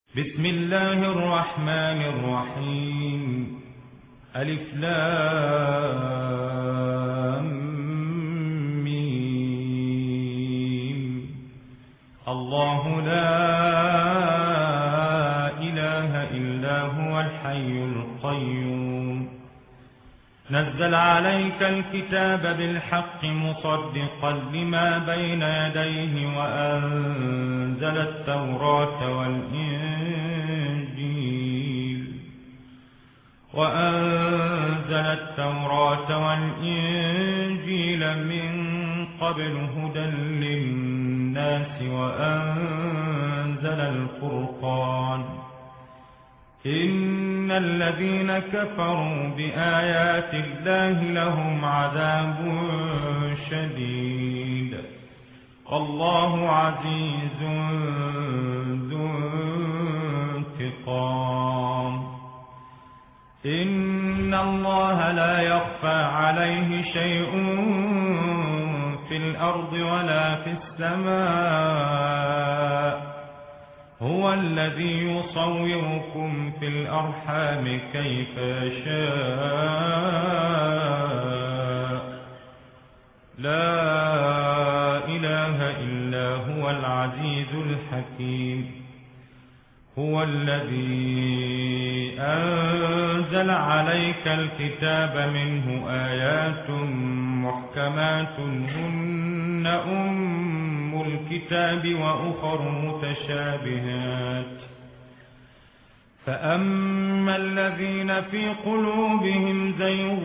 بسم الله الرحمن الرحيم. ألف لام ميم. الله لا إله إلا هو الحي القيوم. نزل عليك الكتاب بالحق مصدقا لما بين يديه وأنزل التوراة والإنجيل من قبل هدى للناس وأنزل الفرقان. إن الذين كفروا بآيات الله لهم عذاب شديد والله عزيز ذو انتقام. إن الله لا يخفى عليه شيء في الأرض ولا في السماء. هو الذي يصوركم في الأرحام كيف يشاء. لا إله إلا هو العزيز الحكيم. هو الذي أنزل عليك الكتاب منه آيات محكمات هن أم الكتاب وأخر متشابهات. فأما الذين في قلوبهم زيغ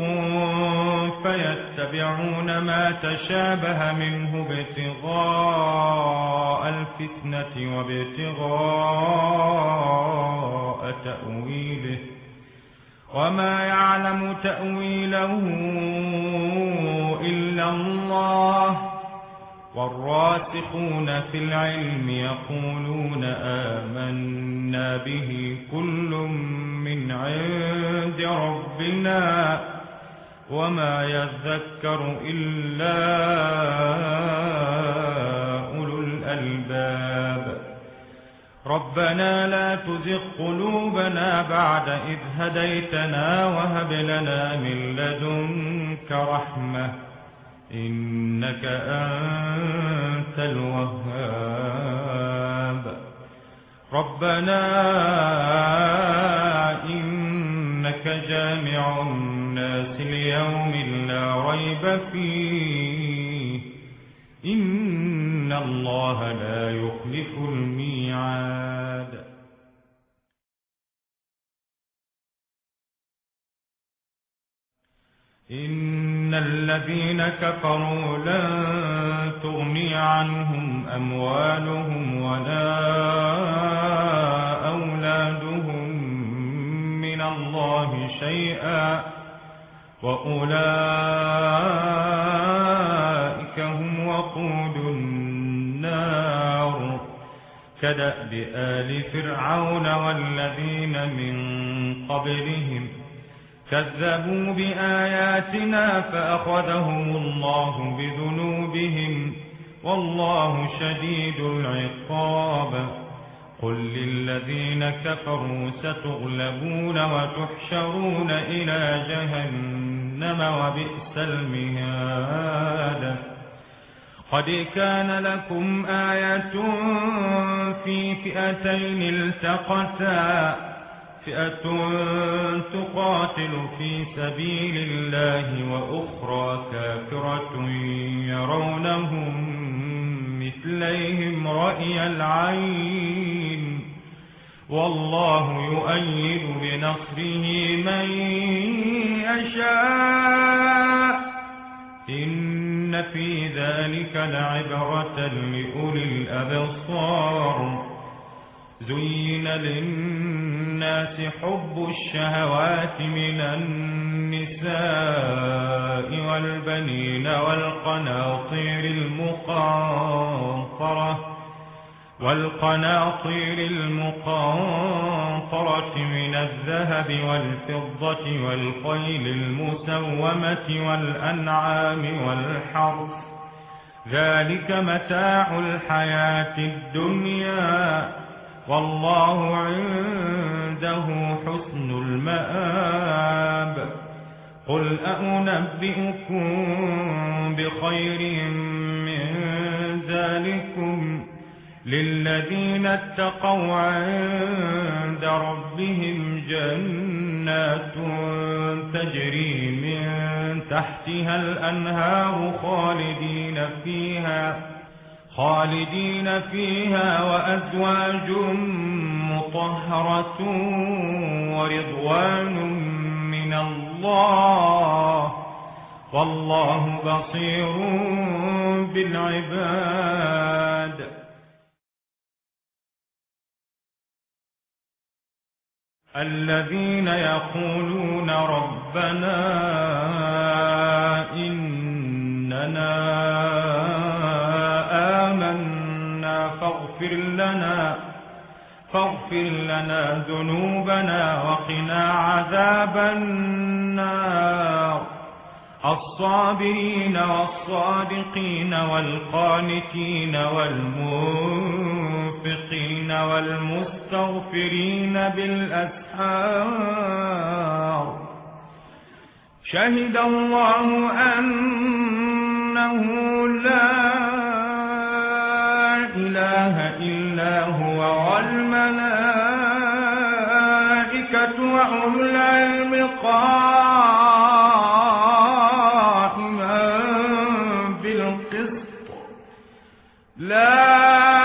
فيتبعون ما تشابه منه ابتغاء الفتنة وابتغاء تأويله وما يعلم تأويله إلا الله. والراسخون في العلم يقولون آمنا به كل من عند ربنا وما يذكر إلا أولو الألباب. ربنا لا تزغ قلوبنا بعد إذ هديتنا وهب لنا من لدنك رحمة إنك أنت الوهاب. ربنا إنك جامع الناس ليوم لا ريب فيه إن الله لا يخلف الميعاد. إن الذين كفروا لن تغني عنهم أموالهم ولا أولادهم من الله شيئا وأولئك هم وقود النار كدأب آل فرعون والذين من قبلهم كذبوا بآياتنا فأخذهم الله بذنوبهم والله شديد العقاب. قل للذين كفروا ستغلبون وتحشرون إلى جهنم وبئس المهاد. قد كان لكم آية في فئتين التقتا فئة تقاتل في سبيل الله وأخرى كافرة يرونهم مثليهم رأي العين والله يؤيد بنصره من يشاء. إن في ذلك لعبرة لأولي الأبصار. زين للناس حب الشهوات من النساء والبنين والقناطير المقنطرة من الذهب والفضة والخيل المسومة والأنعام والحرث ذلك متاع الحياة الدنيا والله عنده حسن المآب. قل أنبئكم بخير من ذلكم للذين اتقوا عند ربهم جنات تجري من تحتها الأنهار خالدين فيها وأزواج مطهرة ورضوان من الله والله بصير بالعباد. الذين يقولون ربنا إننا آمنا فاغفر لنا ذنوبنا وقنا عذاب النار. الصابرين والصادقين والقانتين والمنفقين والمستغفرين بالأسحار. شهد الله أنه لا إله إلا هو والملائكة وأولو العلم قائما بالقسط. لا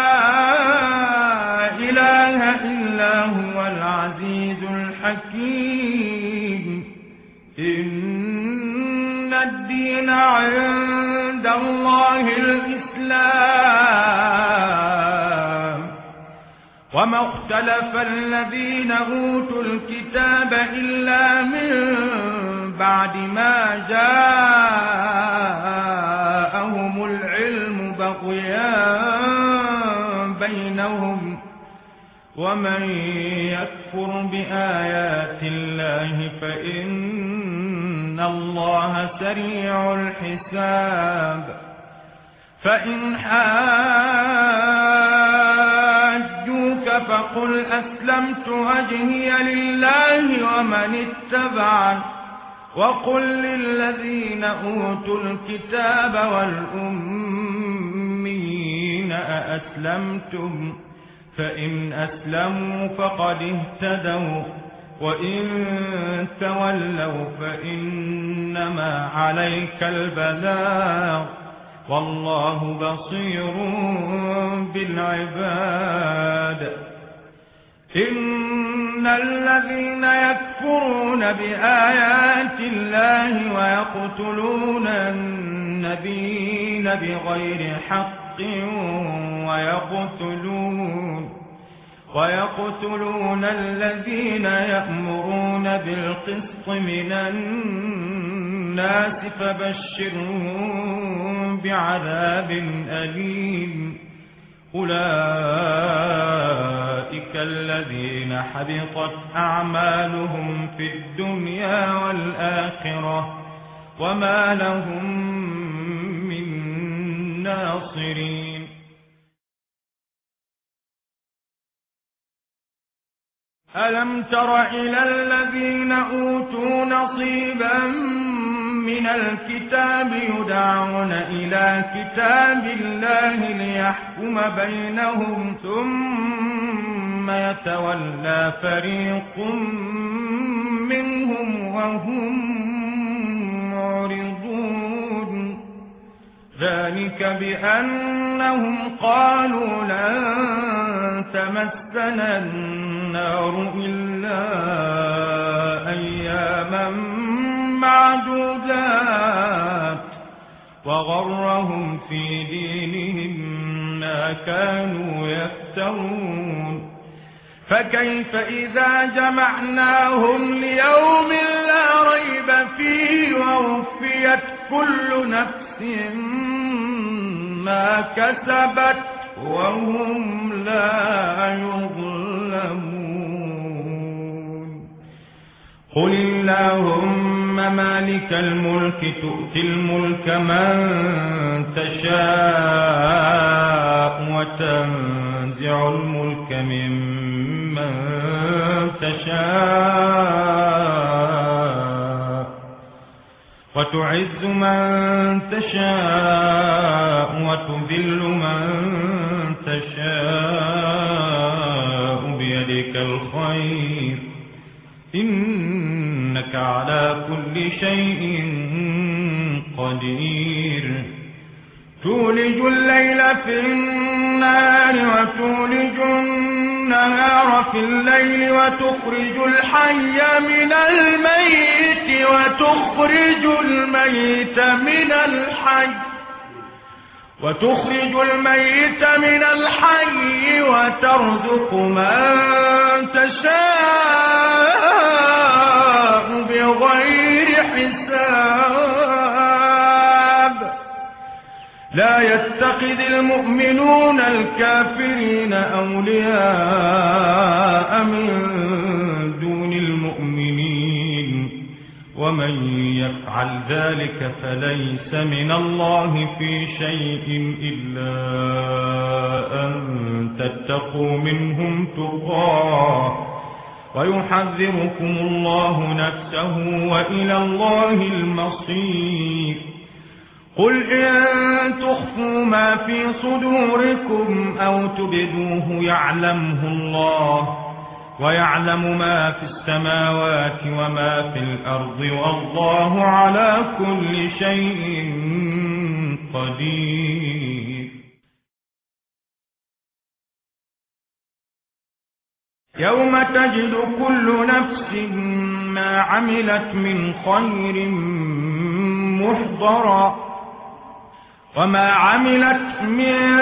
إله إلا هو العزيز الحكيم. إن الدين عند الله الإسلام وما اختلف الذين أوتوا الكتاب إلا من بعد ما جاءهم العلم بغيا بينهم ومن يكفر بآيات الله فإن الله سريع الحساب. فإن حاجوك فقل أسلمت وجهي لله ومن اتبعني وقل للذين أوتوا الكتاب والأميين أأسلمتم فإن أسلموا فقد اهتدوا وإن تولوا فإنما عليك البلاغ والله بصير بالعباد. إن الذين يكفرون بآيات الله ويقتلون النبيين بغير حق ويقتلون الذين يأمرون بالقسط من الناس فبشرهم بعذاب أليم. أولئك الذين حبطت أعمالهم في الدنيا والآخرة وما لهم من ناصرين. ألم تر إلى الذين أوتوا نصيبا من الكتاب يدعون إلى كتاب الله ليحكم بينهم ثم يتولى فريق منهم وهم معرضون. ذلك بأنهم قالوا لن تمسنا النار إلا أياما معدودات وغرهم في دينهم ما كانوا يفترون. فكيف إذا جمعناهم ليوم لا ريب فيه ووفيت كل نفس ما كسبت وهم لا يظلمون. قل اللهم مالك الملك تؤتي الملك من تشاء وتنزع تنزع الملك ممن تشاء وتعز من تشاء وتذل من تشاء بيدك الخير إنك على كل شيء قدير تولج الليل في النهار وتولج النهار في الليل وتخرج الحي من الميت وتخرج الميت من الحي وترزق من تشاء بغير حساب لا يتخذ المؤمنون الكافرين أولياء من دون المؤمنين ومن يفعل ذلك فليس من الله في شيء إلا أن تتقوا منهم تقاه ويحذركم الله نفسه وإلى الله المصير قل إن تخفوا ما في صدوركم أو تبدوه يعلمه الله ويعلم ما في السماوات وما في الأرض والله على كل شيء قدير يوم تجد كل نفس ما عملت من خير محضرا وما عملت من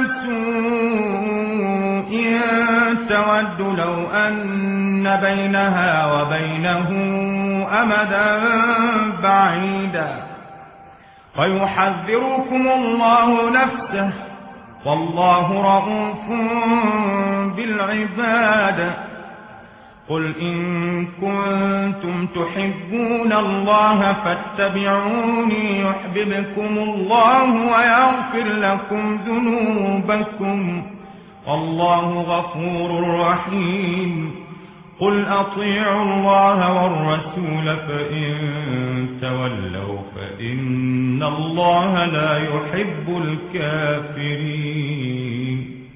سوء تود لو أن بينها وبينه أمدا بعيدا ويحذركم الله نفسه والله رؤوف بالعباد قل إن كنتم تحبون الله فاتبعوني يحببكم الله ويغفر لكم ذنوبكم والله غفور رحيم قل أطيعوا الله والرسول فإن تولوا فإن الله لا يحب الكافرين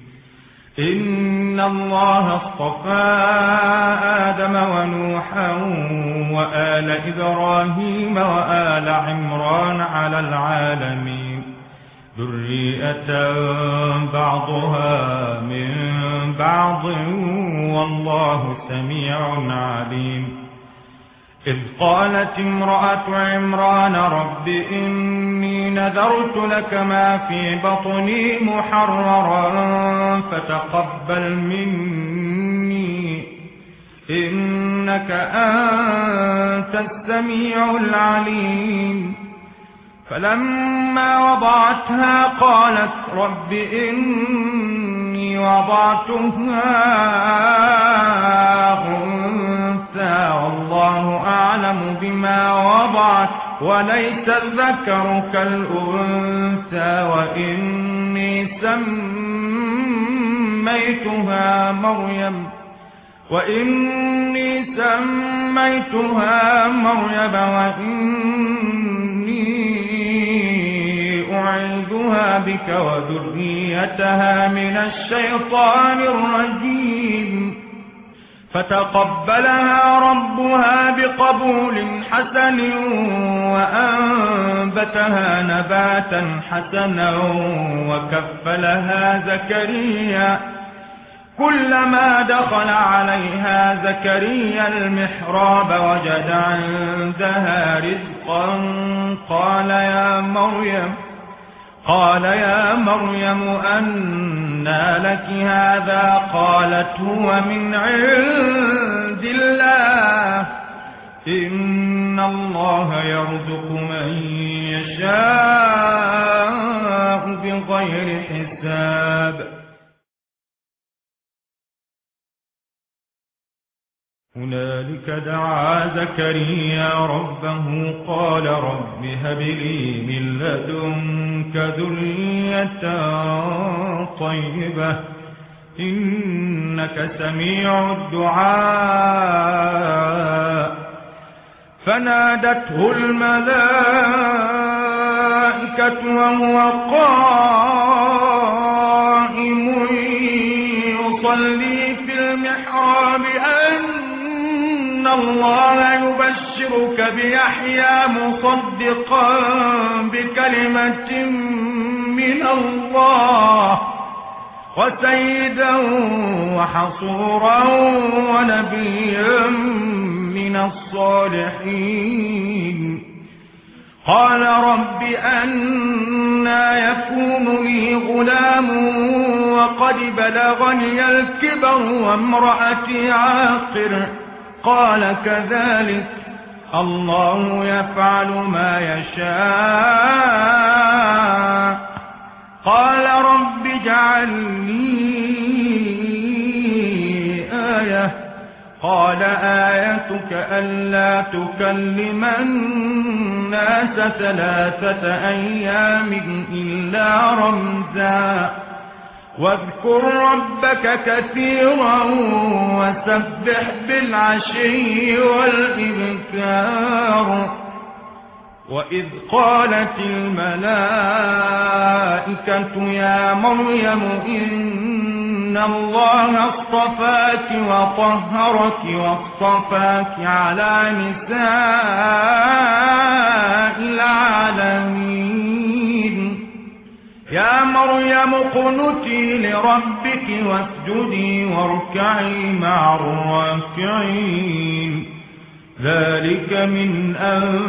إن الله اصطفى آدم ونوحا وآل إبراهيم وآل عمران على العالمين ذرية بعضها من بعض والله سميع عليم إذ قالت امرأة عمران رب إني نذرت لك ما في بطني محررا فتقبل مني إنك أنت السميع العليم فلما وضعتها قالت رب إني وضعتها أنثى والله أعلم بما وضعت وليس الذكر كالأنثى وإني سميتها مريم وإني أعيذها بك وذريتها من الشيطان الرجيم فتقبلها ربها بقبول حسن وأنبتها نباتا حسنا وكفلها زكريا كلما دخل عليها زكريا المحراب وجد عندها رزقا قال يا مريم أنى لك هذا قالت هو من عند الله إن الله يرزق من يشاء بغير حساب هنالك دعا زكريا ربه قال رب هب لي من لدنك ذرية طيبة إنك سميع الدعاء. فنادته الملائكة وهو قائم يصلي في المحراب أن الله يبشرك بيحيى مصدقا بكلمة من الله وسيدا وحصورا ونبيا من الصالحين. قال رب أنى يكون لي غلام وقد بلغني الكبر وامرأتي عاقر. قال كذلك الله يفعل ما يشاء. قال رب اجعل لي آية. قال آيتك ألا تكلم الناس 3 أيام إلا رمزا واذكر ربك كثيرا وسبح بالعشي والإبكار. وإذ قالت الملائكة يا مريم إن الله اصطفاك وطهرك واصطفاك على نساء العالمين. يا مريم اقنتي لربك واسجدي واركعي مع الراكعين. ذلك من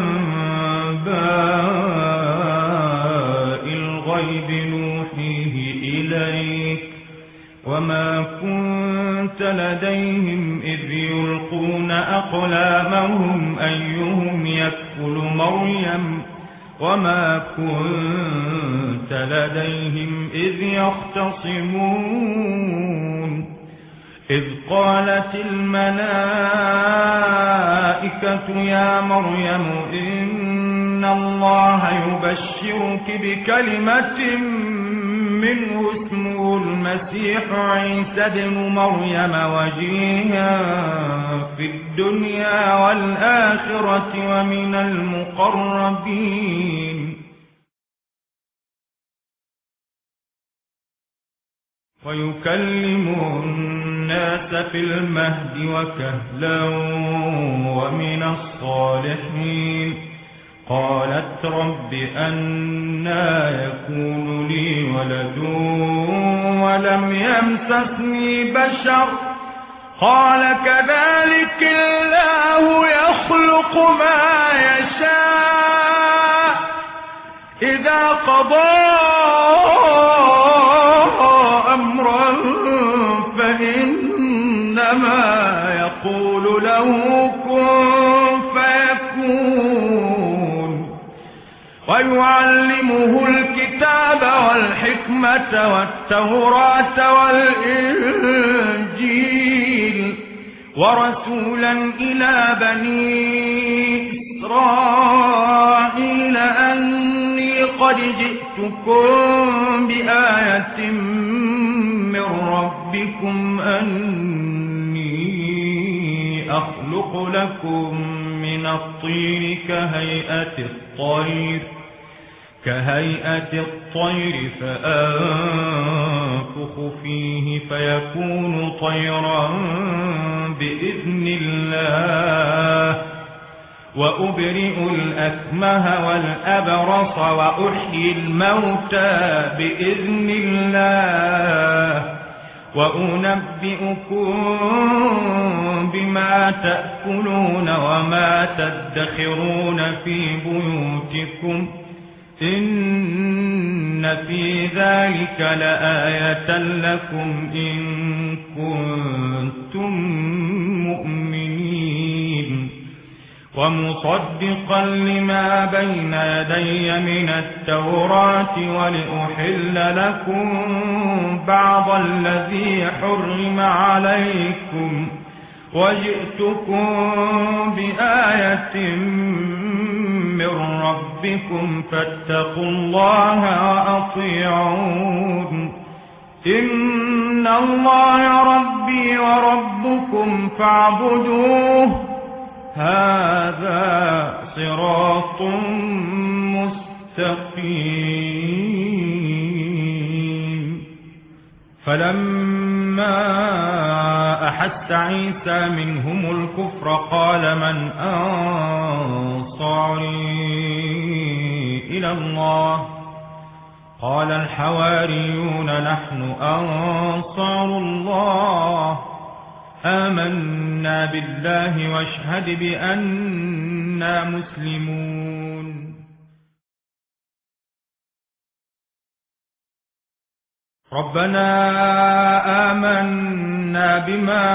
أنباء الغيب نوحيه إليك وما كنت لديهم إذ يلقون أقلامهم أيهم يكفل مريم وما كنت لديهم إذ يختصمون. إذ قالت الملائكة يا مريم إن الله يبشرك بكلمة منه اسمه المسيح عيسى بن مريم وجيها في الدنيا والآخرة ومن المقربين. ويكلم الناس في المهد وكهلا ومن الصالحين. قالت رب أنى يكون لي ولد ولم يمسسني بشر. قال كذلك الله يخلق ما يشاء إذا قضى أمرا فإنما يقول له كن فيكون. ويعلمه الكتاب والحكمة والتوراة والإنجيل ورسولا إلى بني إسرائيل أني قد جئتكم بآية من ربكم أني أخلق لكم من الطين كهيئة الطير فأنفخ فيه فيكون طيرا بإذن الله. وأبرئ الأكمه والأبرص وأحيي الموتى بإذن الله. وأنبئكم بما تأكلون وما تدخرون في بيوتكم إن في ذلك لآية لكم إن كنتم مؤمنين. ومصدقا لما بين يدي من التوراة ولأحل لكم بعض الذي حرم عليكم وجئتكم بآية من ربكم فاتقوا الله وأطيعون. إن إن الله ربي وربكم فاعبدوه هذا صراط مستقيم. فلما أحس عيسى منهم الكفر قال من أنصاري إلى الله؟ قال الحواريون نحن أنصار الله آمنا بالله واشهد بأننا مسلمون. ربنا آمنا بما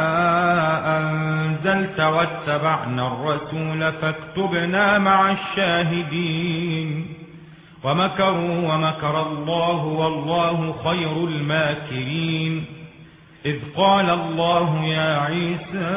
أنزلت واتبعنا الرسول فاكتبنا مع الشاهدين. ومكروا ومكر الله والله خير الماكرين. إذ قال الله يا عيسى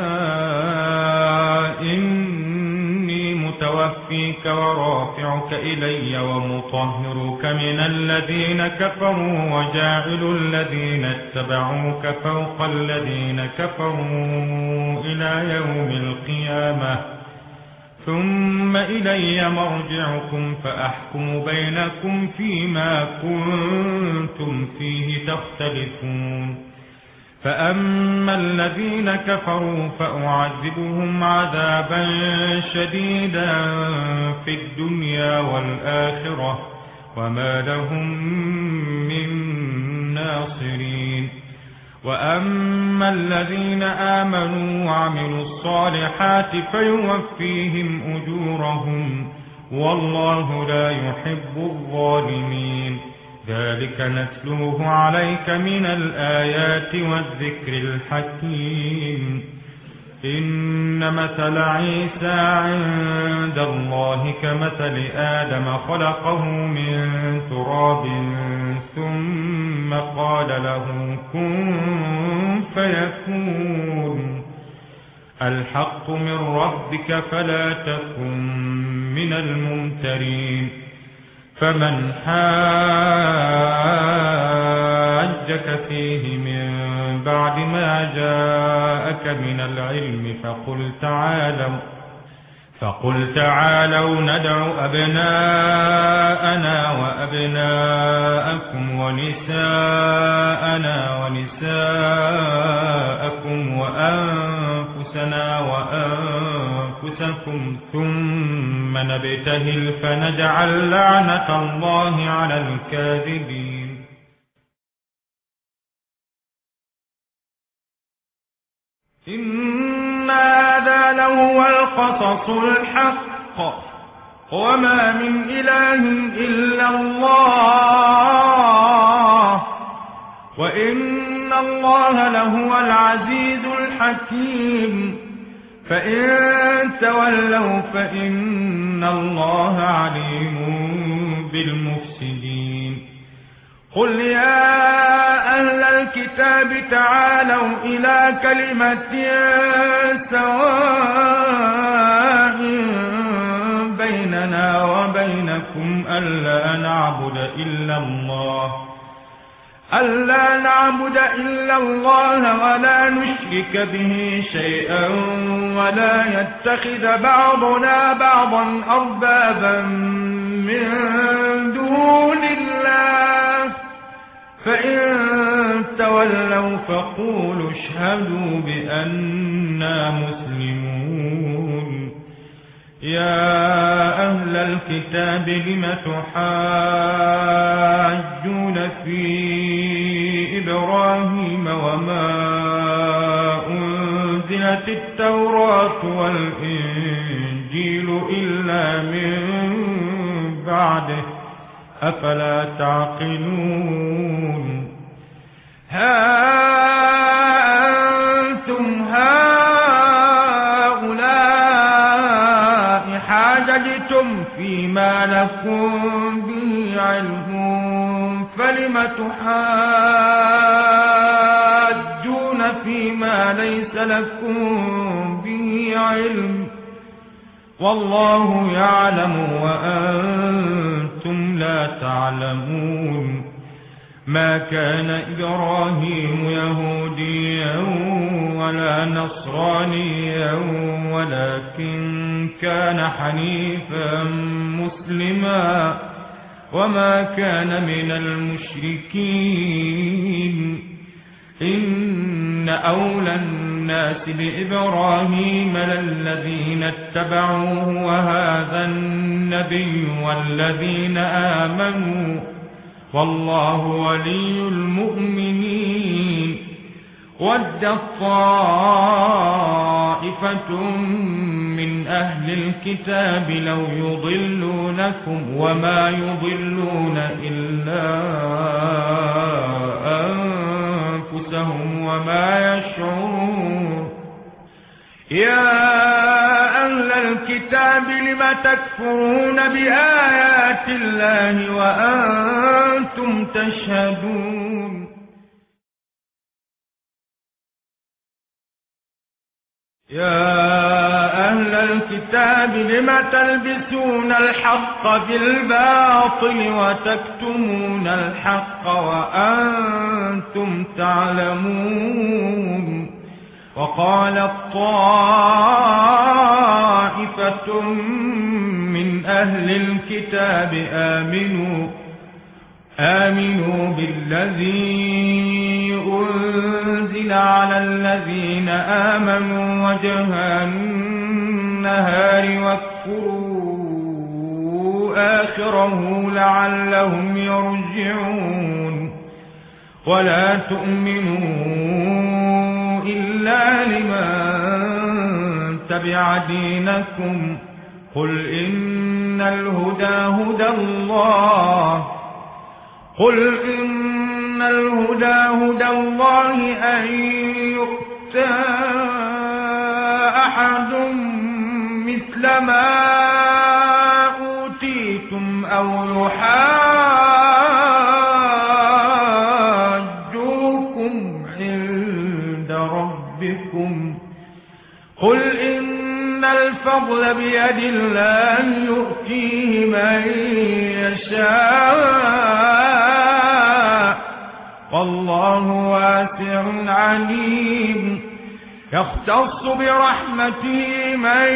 إني متوفيك ورافعك إلي ومطهرك من الذين كفروا وجاعل الذين اتبعوك فوق الذين كفروا إلى يوم القيامة ثم إلي مرجعكم فأحكم بينكم فيما كنتم فيه تختلفون. فأما الذين كفروا فأعذبهم عذابا شديدا في الدنيا والآخرة وما لهم من ناصرين. وأما الذين آمنوا وعملوا الصالحات فيوفيهم أجورهم والله لا يحب الظالمين. ذلك نتلوه عليك من الآيات والذكر الحكيم. إن مثل عيسى عند الله كمثل آدم خلقه من تراب ثم قال له كن فيكون. الحق من ربك فلا تكن من الممترين. فمن حاجك فيه من بعد ما جاءك من العلم فقل تعالوا ندع أبناءنا وأبناءكم ونساءنا ونساءكم وأنفسنا وأنفسكم ثم نبتهل فنجعل لعنة الله على الكاذبين. إن هذا لهو القصص الحق وما من إله إلا الله وإن الله لهو العزيز الحكيم. فإن تولوا فإن الله عليم بالمفسدين. قل يا أهل الكتاب تعالوا إلى كلمة سواء بيننا وبينكم ألا نعبد إلا الله ولا نشرك به شيئا ولا يتخذ بعضنا بعضا أربابا من دون الله. فإن تولوا فقولوا اشهدوا بأننا مسلمون. يا أهل الكتاب لم تحاجون في إبراهيم وما أنزلت التوراة والإنجيل إلا من بعده أفلا تعقلون. ها أنتم هؤلاء حاججتم فيما لكم به علم فلم تحاجون فيما ليس لكم به علم والله يعلم وأنتم لا تعلمون. ما كان إبراهيم يهوديا ولا نصرانيا ولكن كان حنيفا مسلما وما كان من المشركين إن أولى الناس بإبراهيم للذين اتبعوه وهذا النبي والذين آمنوا والله ولي المؤمنين ودت طائفة من أهل الكتاب لو يضلونكم وما يضلون إلا أنفسهم وما يشعرون يا أهل الكتاب لم تكفرون بآيات الله وأنتم تشهدون يا أهل الكتاب لم تلبسون الحق بالباطل وتكتمون الحق وأنتم تعلمون وقالت طائفة من أهل الكتاب آمنوا بالذي أنزل على الذين آمنوا وجه النهار واكفروا آخره لعلهم يرجعون ولا تؤمنوا إلا لمن تبع دينكم قل إن الهدى هدى الله أن يؤتى أحد مثل ما أوتيتم أو يحاجوكم عند ربكم قل إن الفضل بيد الله يؤتيه من يشاء والله واسع عليم يختص برحمته من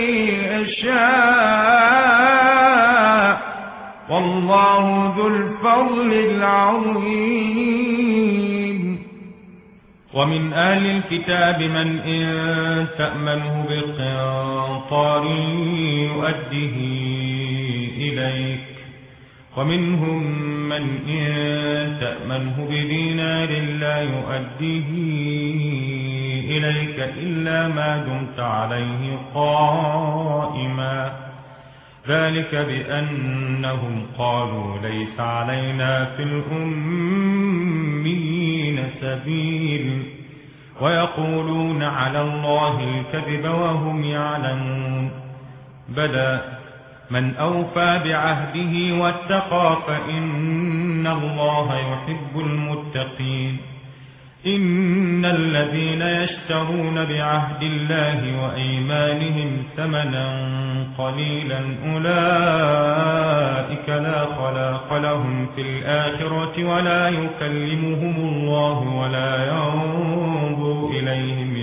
يشاء والله ذو الفضل العظيم ومن أهل الكتاب من إن تأمنه بقنطار يؤديه إليك ومنهم من إن تأمنه بدينار لا يؤديه إليك إلا ما دمت عليه قائما ذلك بأنهم قالوا ليس علينا في الأميين سبيل ويقولون على الله الكذب وهم يعلمون بلى من أوفى بعهده واتقى فإن الله يحب المتقين إن الذين يشترون بعهد الله وأيمانهم ثمنا قليلا أولئك لا خلاق لهم في الآخرة ولا يكلمهم الله ولا ينظر إليهم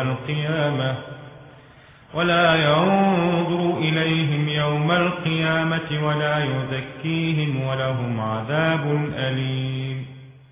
يوم القيامة ولا يزكيهم ولهم عذاب أليم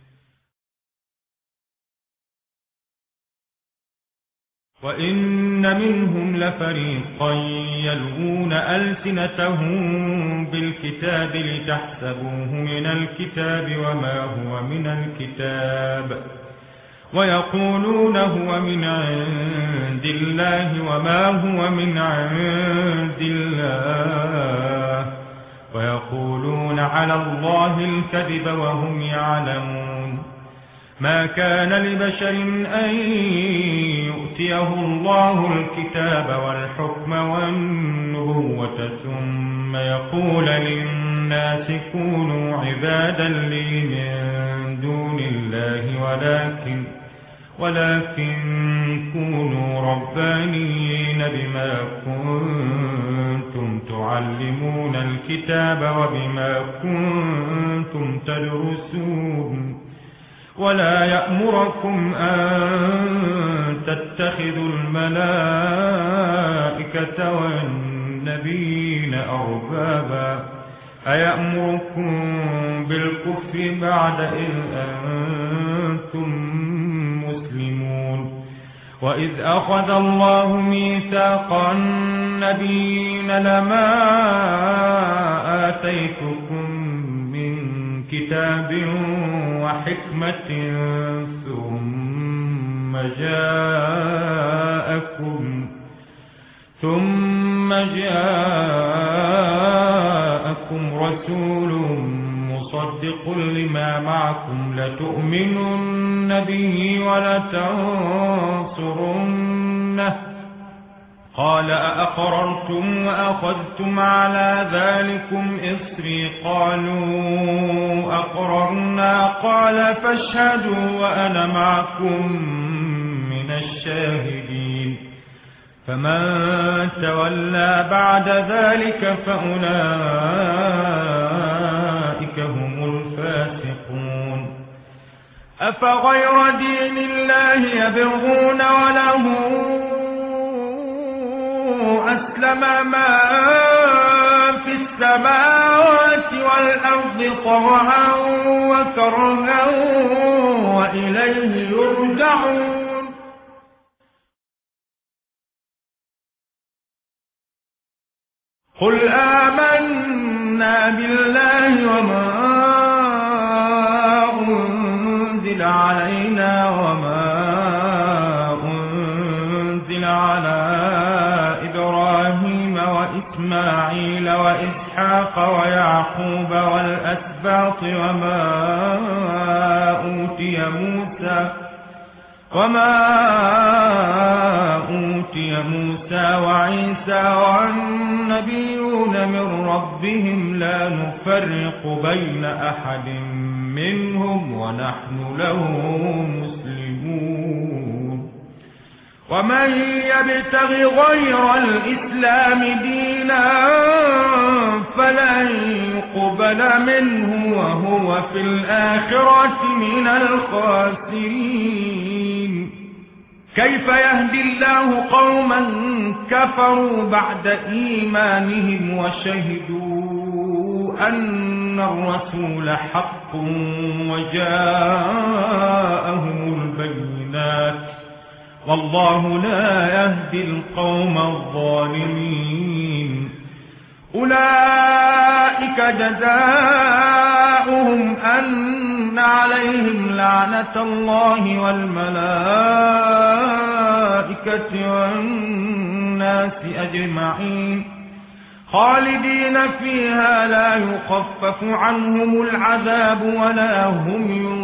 وإن منهم لفريقا يلوون ألسنتهم بالكتاب لتحسبوه من الكتاب وما هو من الكتاب ويقولون هو من عند الله وما هو من عند الله ويقولون على الله الكذب وهم يعلمون ما كان لبشر أن يؤتيه الله الكتاب والحكم والنبوة ثم يقول للناس كونوا عبادا لي من دون الله ولكن كونوا ربانيين بما كنتم تعلمون الكتاب وبما كنتم تدرسون ولا يأمركم أن تتخذوا الملائكة والنبيين أربابا أيأمركم بالكفر بعد إذ أنتم مسلمون وإذ أخذ الله ميثاق النبيين لما آتيتكم من كتاب وحكمة ثم جاءكم رسول مصدق لما معكم لتؤمنن به ولتنصرنه قال أأقررتم وأخذتم على ذلكم إصري قالوا أقررنا قال فاشهدوا وأنا معكم من الشاهدين فمن تولى بعد ذلك فأولئك هم الفاسقون أفغير دين الله يبغون وله أسلم ما في السماوات والأرض طوعا وكرها وإليه يرجعون قل آمنا بالله وما أنزل علينا وما أنزل على إبراهيم وإسماعيل وإسحاق ويعقوب والأسباط وما أوتي موسى وعيسى والنبيون من ربهم لا نفرق بين أحد منهم ونحن له مسلمون ومن يبتغ غير الإسلام دينا فلن يقبل منه وهو في الآخرة من الخاسرين كيف يهدي الله قوما كفروا بعد إيمانهم وشهدوا أن الرسول حق وجاءهم البينات والله لا يهدي القوم الظالمين أولئك جزاؤهم أن عليهم لعنة الله والملائكة والناس أجمعين خالدين فيها لا يخفف عنهم العذاب ولا هم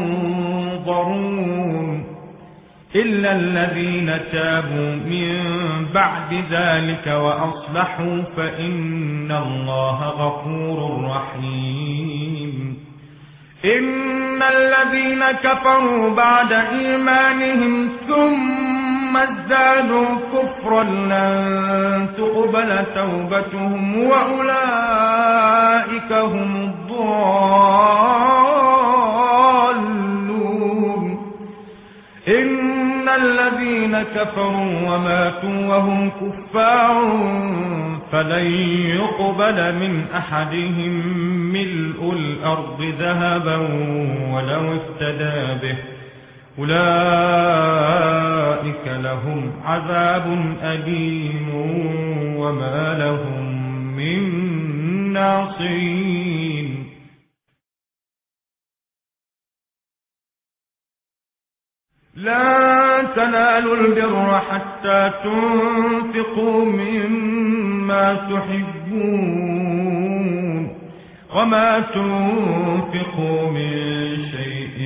ينظرون إلا الذين تابوا من بعد ذلك وأصلحوا فإن الله غفور رحيم إن الذين كفروا بعد إيمانهم ثم ازدادوا كفرا لن تقبل توبتهم وأولئك هم الضالون إن الذين كفروا وماتوا وهم كفار فلن يقبل من أحدهم ملء الأرض ذهبا ولو افتدى به أولئك لهم عذاب أليم وما لهم من ناصرين لن تنالوا البر حتى تنفقوا مما تحبون وما تنفقوا من شيء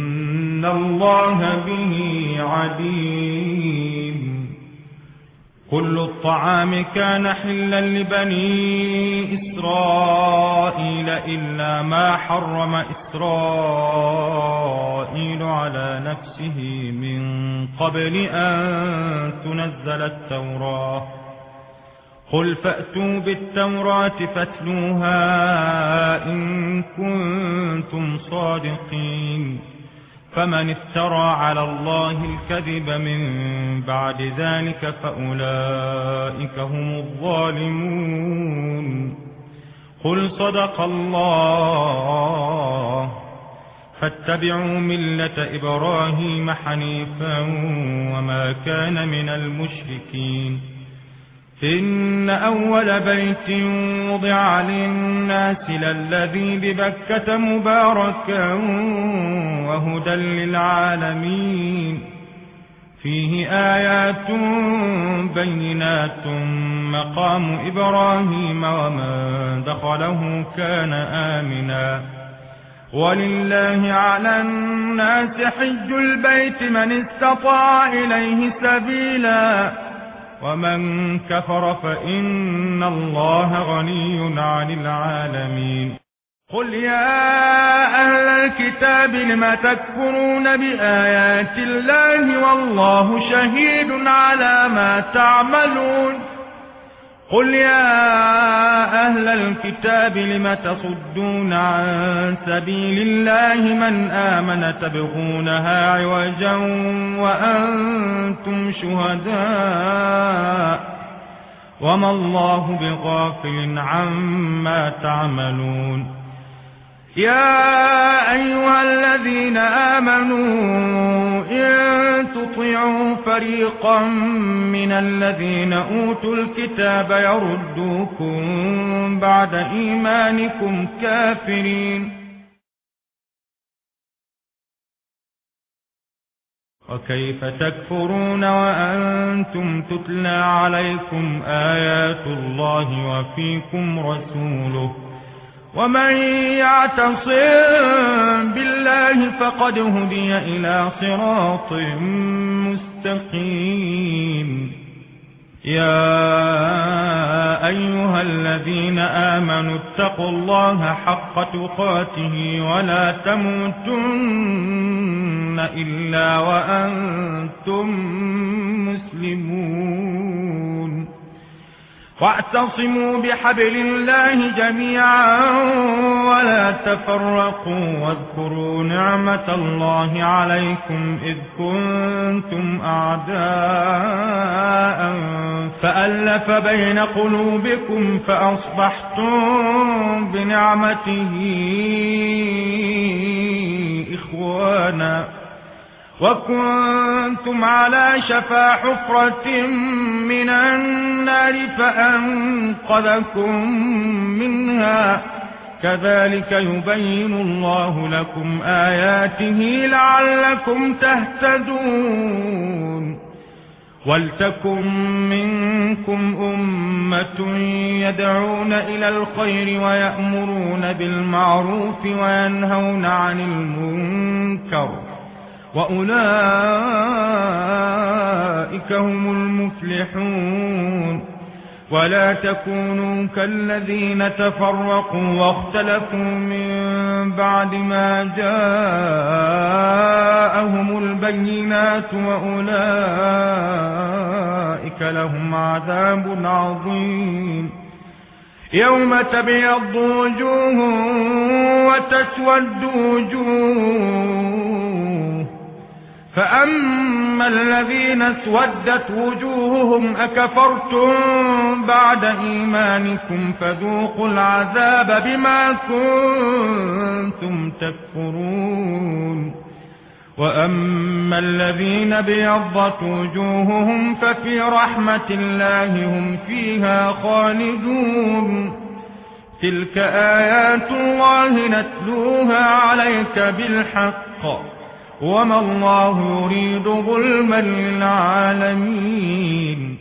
فإن الله به عليم كل الطعام كان حلا لبني إسرائيل إلا ما حرم إسرائيل على نفسه من قبل أن تنزل التوراة. قل فأتوا بالتوراة فاتلوها إن كنتم صادقين. فمن افترى على الله الكذب من بعد ذلك فأولئك هم الظالمون. قل صدق الله. فاتبعوا ملة إبراهيم حنيفا وما كان من المشركين. إن أول بيت وضع للناس للذي ببكة مباركا وهدى للعالمين. فيه آيات بينات مقام إبراهيم ومن دخله كان آمنا. ولله على الناس حج البيت من استطاع إليه سبيلا ومن كفر فإن الله غني عن العالمين. قل يا أهل الكتاب لم تكفرون بآيات الله والله شهيد على ما تعملون. قل يا أهل الكتاب لم تصدون عن سبيل الله من آمن تبغونها عوجا وأنتم شهداء وما الله بغافل عما تعملون. يا أيها الذين آمنوا إن تطيعوا فريقا من الذين أوتوا الكتاب يردوكم بعد إيمانكم كافرين. وكيف تكفرون وأنتم تتلى عليكم آيات الله وفيكم رسوله ومن يعتصم بالله فقد هدي إلى صراط مستقيم. يا أيها الذين آمنوا اتقوا الله حق تقاته ولا تموتن إلا وأنتم مسلمون. واعتصموا بحبل الله جميعا ولا تفرقوا واذكروا نعمة الله عليكم إذ كنتم أعداء فألف بين قلوبكم فأصبحتم بنعمته إخوانا وكنتم على شفا حفرة من النار فأنقذكم منها. كذلك يبين الله لكم آياته لعلكم تهتدون. ولتكن منكم أمة يدعون إلى الخير ويأمرون بالمعروف وينهون عن المنكر وأولئك هم المفلحون. ولا تكونوا كالذين تفرقوا واختلفوا من بعد ما جاءهم البينات وأولئك لهم عذاب عظيم. يوم تبيض وجوه وتسود وجوه فأما الذين اسودت وجوههم أكفرتم بعد إيمانكم فذوقوا العذاب بما كنتم تكفرون. وأما الذين ابيضت وجوههم ففي رحمة الله هم فيها خالدون. تلك آيات الله نتلوها عليك بالحق وما الله يريد ظلما للعالمين.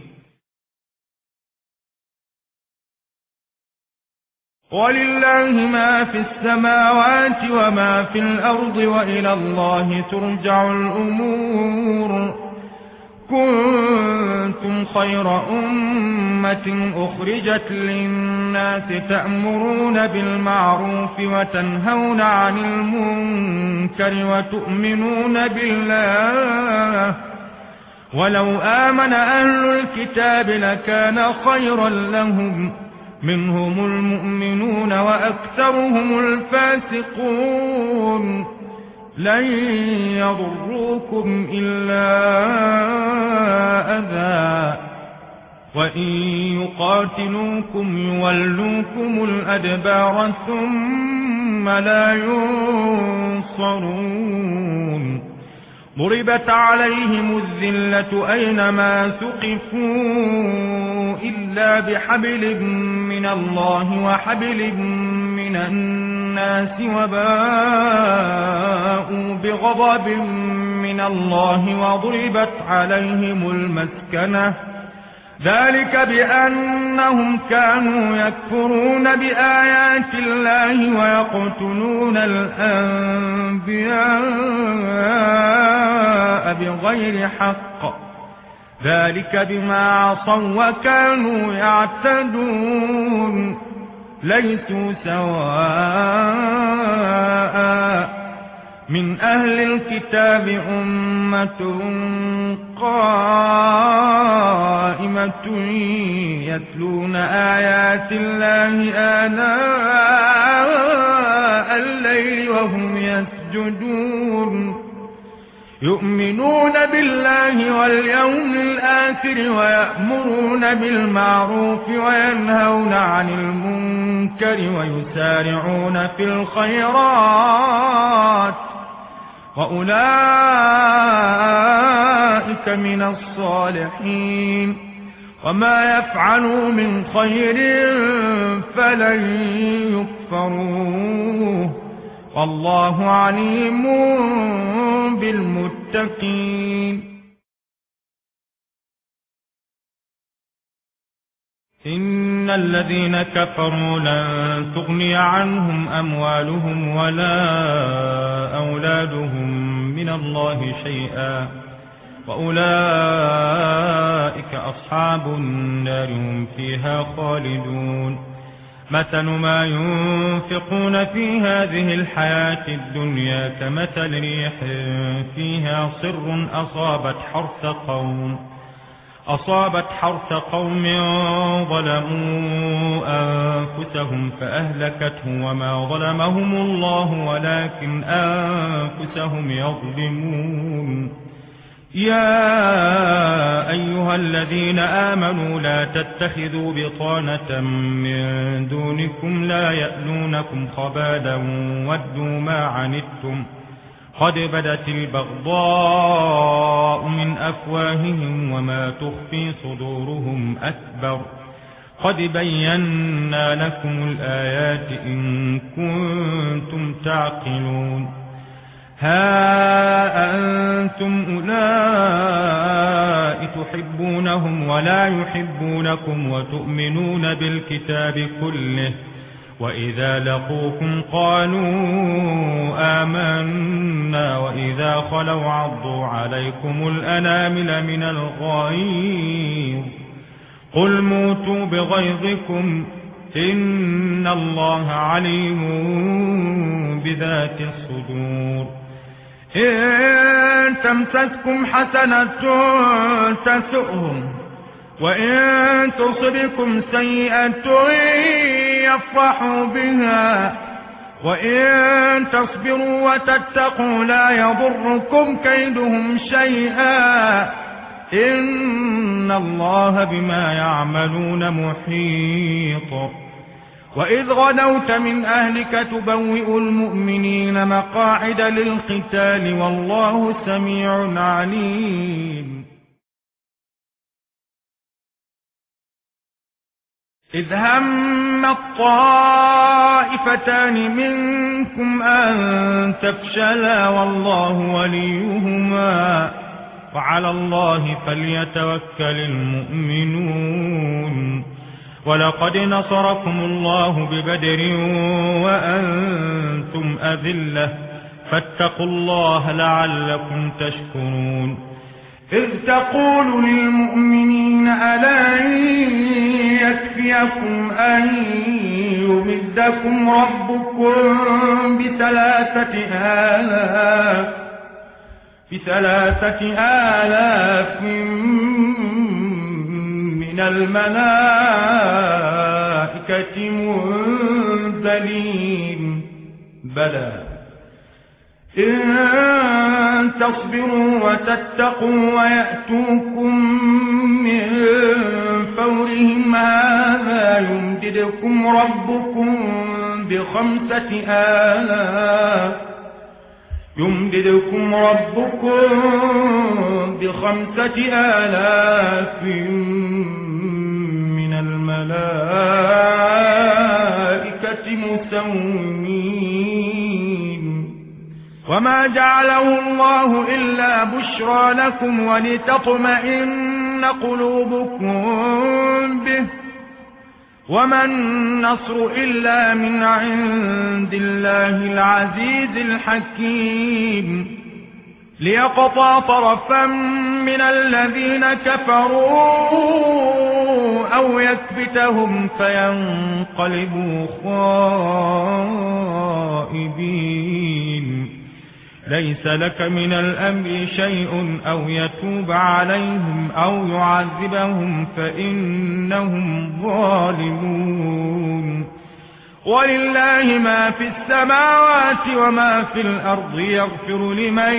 ولله ما في السماوات وما في الأرض وإلى الله ترجع الأمور. كنتم خير أمة أخرجت للناس تأمرون بالمعروف وتنهون عن المنكر وتؤمنون بالله ولو آمن أهل الكتاب لكان خيرا لهم منهم المؤمنون وأكثرهم الفاسقون لن يضروكم إلا أذى وإن يقاتلوكم يولوكم الأدبار ثم لا ينصرون ضربت عليهم الذلة أينما ثقفوا إلا بحبل من الله وحبل من الناس وباءوا بغضب من الله وضربت عليهم المسكنة ذلك بأنهم كانوا يكفرون بآيات الله ويقتلون الأنبياء بغير حق ذلك بما عصوا وكانوا يعتدون ليسوا سواء من أهل الكتاب أمة قائمة يتلون آيات الله آناء الليل وهم يسجدون يؤمنون بالله واليوم الآخر ويأمرون بالمعروف وينهون عن المنكر ويسارعون في الخيرات وأولئك من الصالحين وما يفعلوا من خير فلن يكفروه والله عليم بالمتقين إن الذين كفروا لن تغني عنهم أموالهم ولا أولادهم من الله شيئا وأولئك أصحاب النار هم فيها خالدون مثل ما ينفقون في هذه الحياة الدنيا كمثل ريح فيها صر أصابت حرث قوم ظلموا أنفسهم فأهلكته وما ظلمهم الله ولكن أنفسهم يظلمون يا أيها الذين آمنوا لا تتخذوا بطانة من دونكم لا يألونكم خبالا ودوا ما عنتم قد بدت البغضاء من أفواههم وما تخفي صدورهم أكبر قد بينا لكم الآيات إن كنتم تعقلون ها أنتم أولئك تحبونهم ولا يحبونكم وتؤمنون بالكتاب كله وإذا لقوكم قالوا آمنا وإذا خلوا عضوا عليكم الأنامل من الغيظ قل موتوا بغيظكم إن الله عليم بذات الصدور إن تمسسكم حسنة تسؤهم وإن تصبكم سيئة يفرحوا بها وإن تصبروا وتتقوا لا يضركم كيدهم شيئا إن الله بما يعملون محيط وإذ غدوت من أهلك تبوئ المؤمنين مقاعد للقتال والله سميع عليم إذ هم الطائفتان منكم أن تفشلا والله وليهما وعلى الله فليتوكل المؤمنون ولقد نصركم الله ببدر وأنتم أذلة فاتقوا الله لعلكم تشكرون إذ تقول للمؤمنين ألن يكفيكم أن يمدكم ربكم ب3,000 من الملائكة منزلين بلى إن تصبروا وتتقوا ويأتوكم من فورهم هذا يمددكم ربكم ب5,000 من الملائكة مسومين وما جعله الله إلا بشرى لكم ولتطمئن قلوبكم به وما النصر إلا من عند الله العزيز الحكيم ليقطع طرفا من الذين كفروا أو يكبتهم فينقلبوا خائبين ليس لك من الأمر شيء أو يتوب عليهم أو يعذبهم فإنهم ظالمون ولله ما في السماوات وما في الأرض يغفر لمن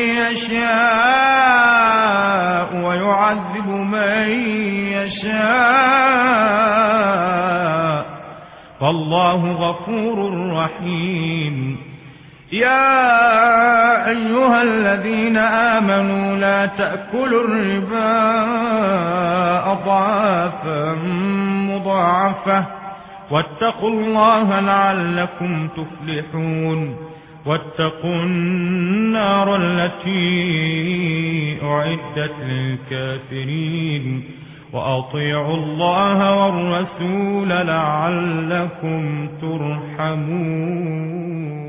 يشاء ويعذب من يشاء فالله غفور رحيم يا أيها الذين آمنوا لا تأكلوا الربا أضعافا مضاعفة واتقوا الله لعلكم تفلحون واتقوا النار التي أعدت للكافرين وأطيعوا الله والرسول لعلكم ترحمون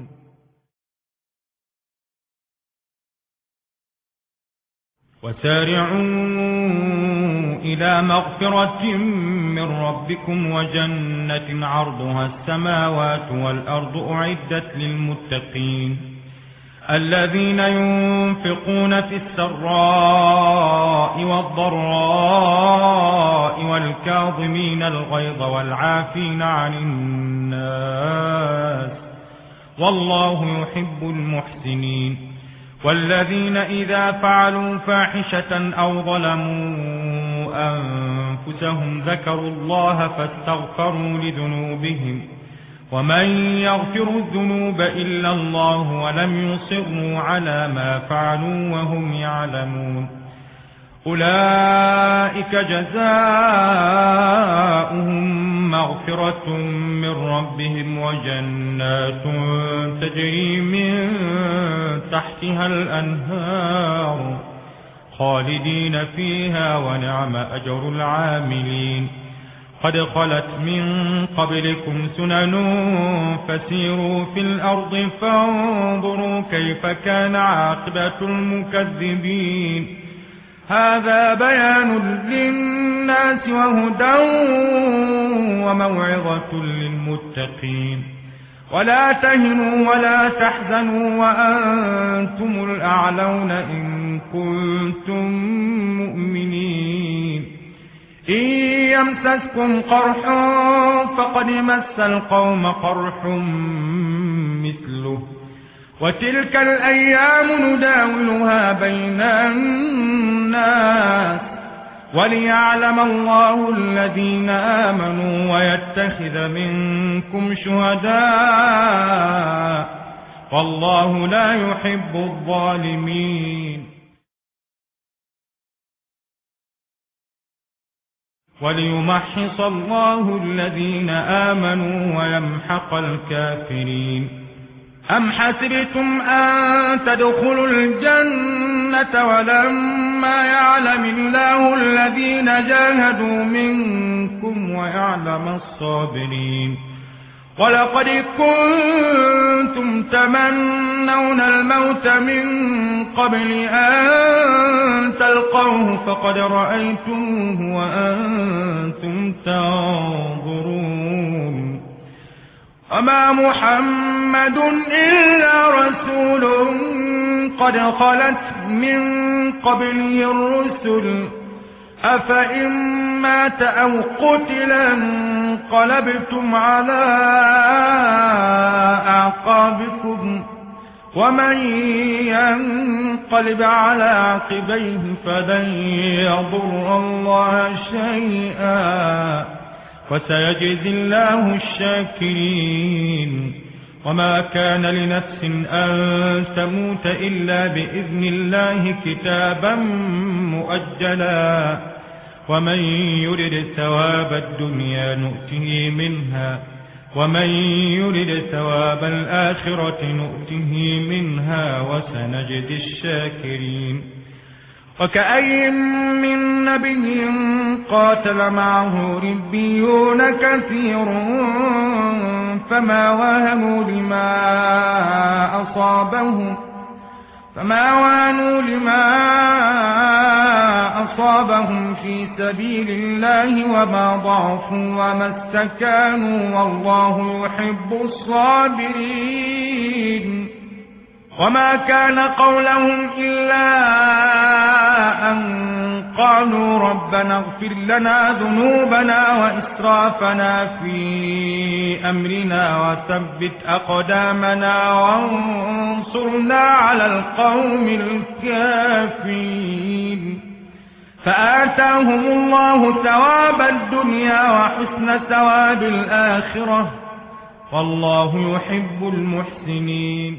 وسارعوا إلى مغفرة من ربكم وجنة عرضها السماوات والأرض أعدت للمتقين الذين ينفقون في السراء والضراء والكاظمين الغيظ والعافين عن الناس والله يحب المحسنين والذين إذا فعلوا فاحشة أو ظلموا أنفسهم ذكروا الله فاستغفروا لذنوبهم ومن يغفر الذنوب إلا الله ولم يصروا على ما فعلوا وهم يعلمون أولئك جزاؤهم مغفرة من ربهم وجنات تجري من تحتها الأنهار خالدين فيها ونعم أجر العاملين قد خلت من قبلكم سنن فسيروا في الأرض فانظروا كيف كان عاقبة المكذبين هذا بيان للناس وهدى وموعظة للمتقين ولا تهنوا ولا تحزنوا وأنتم الأعلون إن كنتم مؤمنين إن يمسسكم قرح فقد مس القوم قرح مثله وتلك الأيام نداولها بين الناس وليعلم الله الذين آمنوا ويتخذ منكم شهداء والله لا يحب الظالمين وليمحص الله الذين آمنوا ويمحق الكافرين أم حسبتم أن تدخلوا الجنة ولما يعلم الله الذين جاهدوا منكم ويعلم الصابرين ولقد كنتم تمنون الموت من قبل أن فقد رأيتموه وأنتم تنظرون وما محمد إلا رسول قد خلت من قبله الرسل أفإن مات أو قتلا انقلبتم على أعقابكم ومن ينقلب على عقبيه فلن يضر الله شيئا وسيجزي الله الشاكرين وما كان لنفس أن تموت إلا بإذن الله كتابا مؤجلا ومن يرد ثواب الدنيا نؤته منها ومن يرد ثواب الآخرة نؤته منها وسنجزي الشاكرين وكأي من نبي قاتل معه ربيون كثير فما وهنوا لما أصابهم في سبيل الله وما ضعفوا وما استكانوا والله يحب الصابرين وما كان قولهم إلا أن قالوا ربنا اغفر لنا ذنوبنا وإسرافنا في أمرنا وثبت أقدامنا وانصرنا على القوم الكافرين فآتاهم الله ثواب الدنيا وحسن ثواب الآخرة والله يحب المحسنين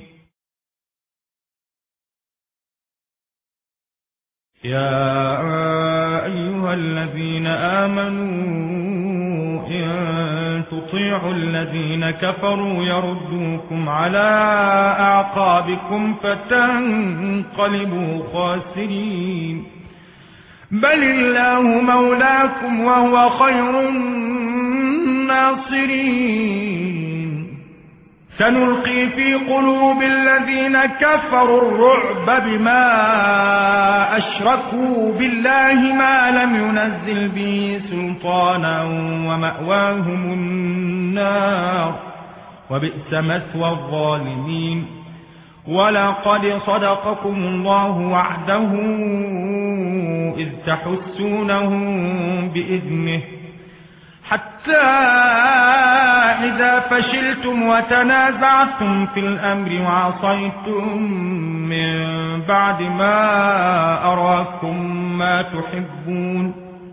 يا أيها الذين آمنوا إن تطيعوا الذين كفروا يردوكم على أعقابكم فتنقلبوا خاسرين بل الله مولاكم وهو خير الناصرين سنلقي في قلوب الذين كفروا الرعب بما أشركوا بالله ما لم ينزل به سلطانا ومأواهم النار وبئس مثوى الظالمين ولقد صدقكم الله وعده إذ تحسونهم بإذنه حتى إذا فشلتم وتنازعتم في الأمر وعصيتم من بعد ما أراكم ما تحبون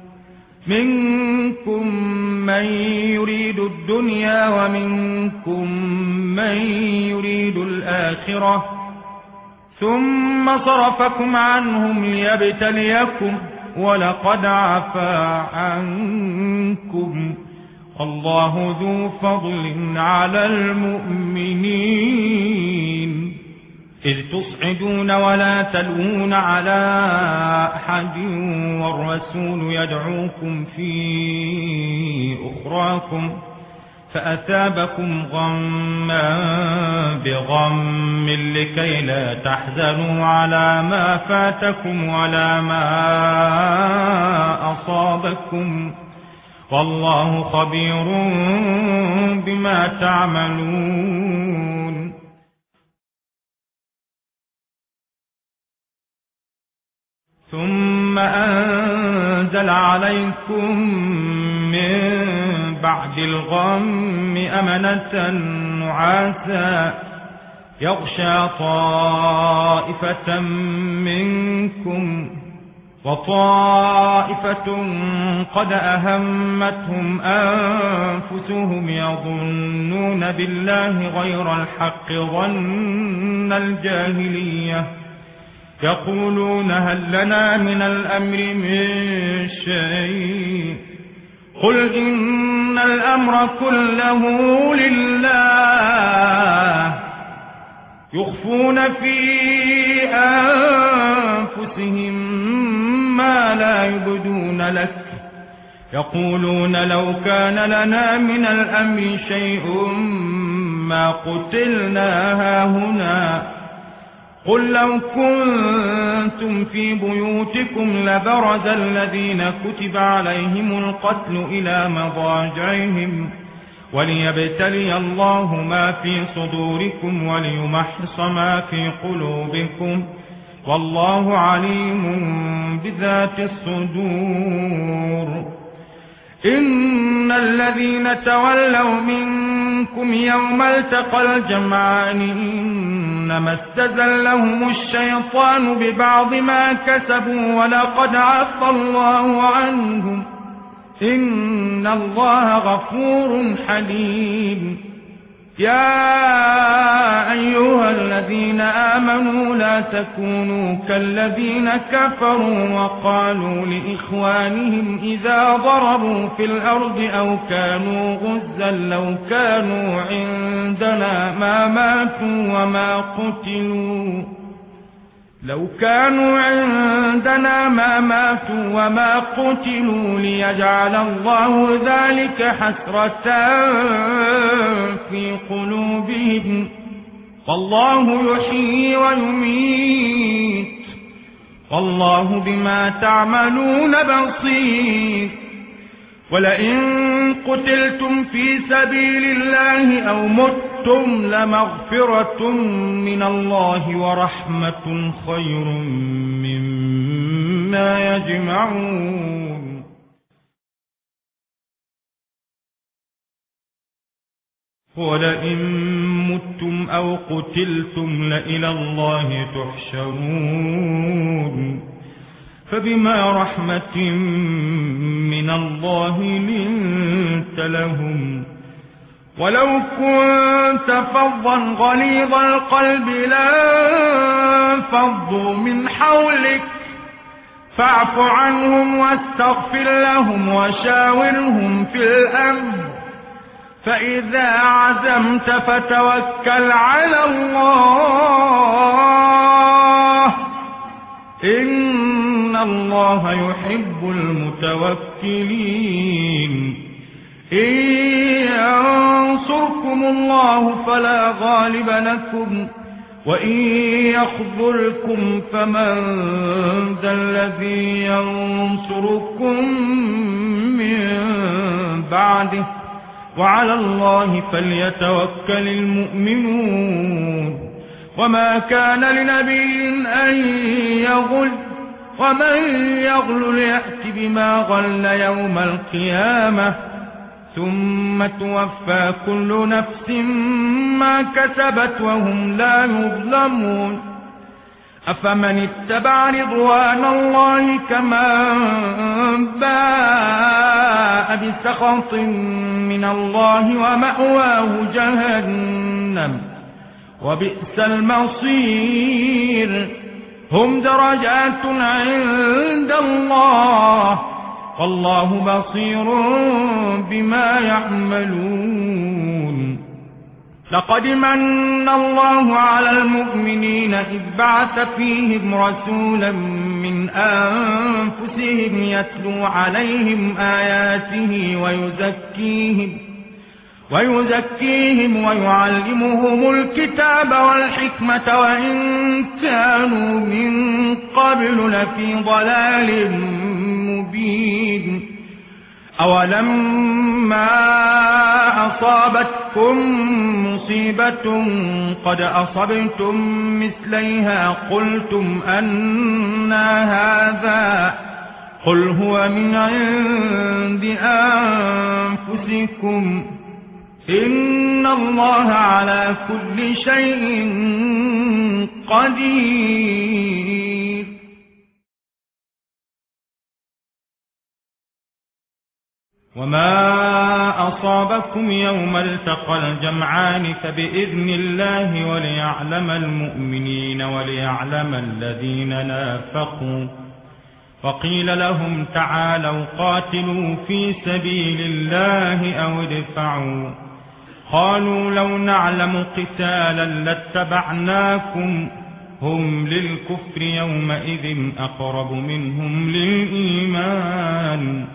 منكم من يريد الدنيا ومنكم من يريد الآخرة ثم صرفكم عنهم ليبتليكم ولقد عفا عنكم الله ذو فضل على المؤمنين إذ تصعدون ولا تلوون على أحد والرسول يدعوكم في أخراكم فأثابكم غما بغم لكي لا تحزنوا على ما فاتكم ولا ما أصابكم والله خبير بما تعملون ثم أنزل عليكم من بعد الغم أمنة نعاسا يغشى طائفة منكم وطائفة قد أهمتهم أنفسهم يظنون بالله غير الحق ظن الجاهلية يقولون هل لنا من الأمر من شيء قل إن الأمر كله لله يخفون في أنفسهم ما لا يبدون لك يقولون لو كان لنا من الأمر شيء ما قتلنا هاهنا قل لو كنتم في بيوتكم لبرز الذين كتب عليهم القتل إلى مضاجعهم وليبتلي الله ما في صدوركم وليمحص ما في قلوبكم والله عليم بذات الصدور. إن الذين تولوا منكم يوم التقى الجمعان إنما استزلهم الشيطان ببعض ما كسبوا ولقد عفى الله عنهم إن الله غفور حليم. يا أيها الذين آمنوا لا تكونوا كالذين كفروا وقالوا لإخوانهم إذا ضربوا في الأرض أو كانوا غزا لو كانوا عندنا ما ماتوا وما قتلوا ليجعل الله ذلك حسرة في قلوبهم والله يحيي ويميت والله بما تعملون بصير. ولئن قتلتم في سبيل الله أو متم لمغفرة من الله ورحمة خير مما يجمعون. ولئن متم أو قتلتم لإلى الله تحشرون. فبما رحمة من الله لنت لهم ولو كنت فظا غليظ القلب لانفضوا من حولك فاعف عنهم واستغفر لهم وشاورهم في الأمر فإذا عزمت فتوكل على الله إن الله يحب المتوكلين. إن ينصركم الله فلا غالب لكم وإن يخذلكم فمن ذا الذي ينصركم من بعده وعلى الله فليتوكل المؤمنون. وما كان لنبي أن يغل ومن يغل يأت بما غل يوم القيامة ثم توفى كل نفس ما كسبت وهم لا يظلمون. أفمن اتبع رضوان الله كمن باء بسخط من الله ومأواه جهنم وبئس المصير. هم درجات عند الله والله بصير بما يعملون. لقد من الله على المؤمنين إذ بعث فيهم رسولا من أنفسهم يتلو عليهم آياته ويزكيهم ويعلمهم الكتاب والحكمة وإن كانوا من قبل لفي ضلال مبين. أولما أصابتكم مصيبة قد أصبتم مثليها قلتم أنى هذا قل هو من عند أنفسكم إن الله على كل شيء قدير. وما أصابكم يوم التقى الجمعان فبإذن الله وليعلم المؤمنين وليعلم الذين نافقوا. وقيل لهم تعالوا قاتلوا في سبيل الله أو ادفعوا قالوا لو نعلم قتالا لاتبعناكم هم للكفر يومئذ أقرب منهم للإيمان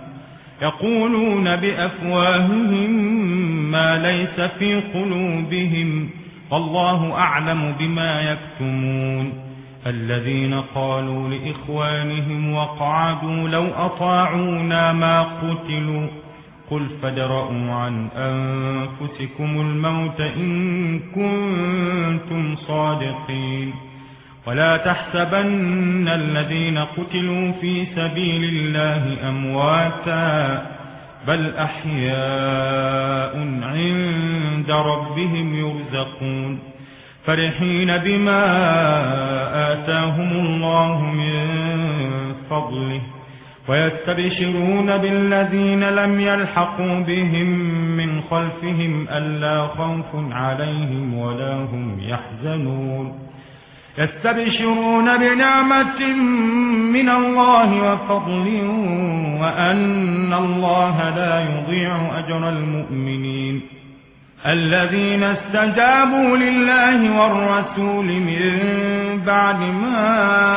يقولون بأفواههم ما ليس في قلوبهم والله أعلم بما يكتمون الذين قالوا لإخوانهم وقعدوا لو أطاعونا ما قتلوا قل فادرءوا عن أنفسكم الموت إن كنتم صادقين ولا تحسبن الذين قتلوا في سبيل الله أمواتا بل أحياء عند ربهم يرزقون فرحين بما آتاهم الله من فضله ويستبشرون بالذين لم يلحقوا بهم من خلفهم ألا خوف عليهم ولا هم يحزنون يستبشرون بنعمة من الله وفضل وأن الله لا يضيع أجر المؤمنين الذين استجابوا لله والرسول من بعد ما